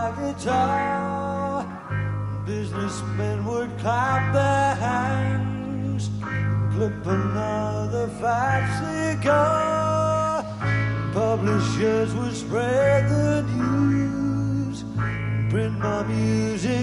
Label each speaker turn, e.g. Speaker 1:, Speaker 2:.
Speaker 1: my guitar. Businessmen would clap their hands, clip another fat cigar. Publishers would spread the news, print my music